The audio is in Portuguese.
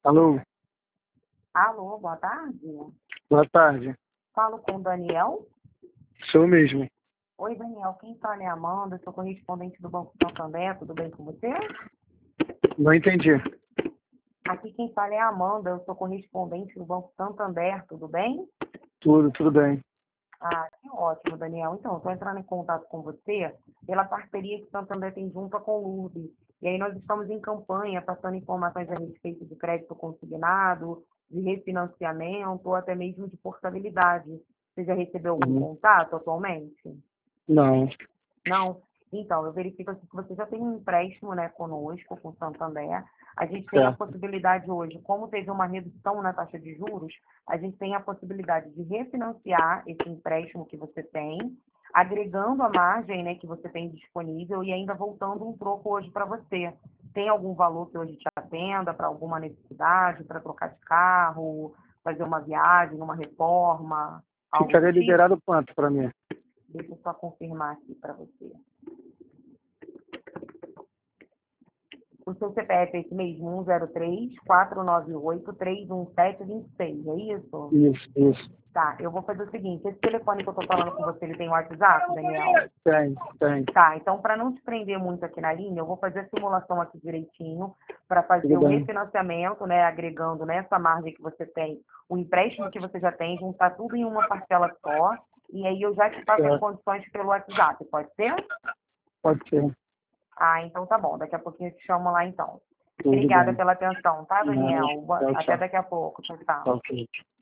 Alô, Alô, boa tarde. boa tarde. Falo com o Daniel. Sou mesmo. Oi, Daniel. Quem fala é a Amanda, sou correspondente do Banco Santander. Tudo bem com você? Não entendi. Aqui quem fala é a Amanda, eu sou correspondente do Banco Santander. Tudo bem? Tudo bem. Ah, que ótimo, Daniel. Então, estou entrando em contato com você pela parceria que Santander tem junto com o Lourdes. E aí nós estamos em campanha, passando informações a respeito de crédito consignado, de refinanciamento ou até mesmo de portabilidade. Você já recebeu algum Uhum. contato atualmente? Não. Não. Então, eu verifico aqui que você já tem um empréstimo, né, conosco, com o Santander. A gente tem a Certo. possibilidade hoje, como teve uma redução na taxa de juros, a gente tem a possibilidade de refinanciar esse empréstimo que você tem, agregando a margem, né, que você tem disponível e ainda voltando um troco hoje para você. Tem algum valor que hoje te atenda para alguma necessidade, para trocar de carro, fazer uma viagem, uma reforma, algo do Ficaria tipo? liberado quanto para mim? Deixa eu só confirmar aqui para você. O seu CPF é esse mesmo, 103-498-317-26, é isso? Isso. Tá, eu vou fazer o seguinte, esse telefone que eu tô falando com você, ele tem WhatsApp, Daniel? Tem. Tá, então para não te prender muito aqui na linha, eu vou fazer a simulação aqui direitinho para fazer Tudo o bem. refinanciamento, né, agregando nessa margem que você tem, o empréstimo que você já tem, juntar tudo em uma parcela só, e aí eu já te passo as Certo. condições pelo WhatsApp, pode ser? Pode ser. Ah, então tá bom. Daqui a pouquinho eu te chamo lá então. Tudo Obrigada bem. pela atenção, tá, Nada. Daniel? Tchau, Até tchau. daqui a pouco. Tchau, tchau. Ok.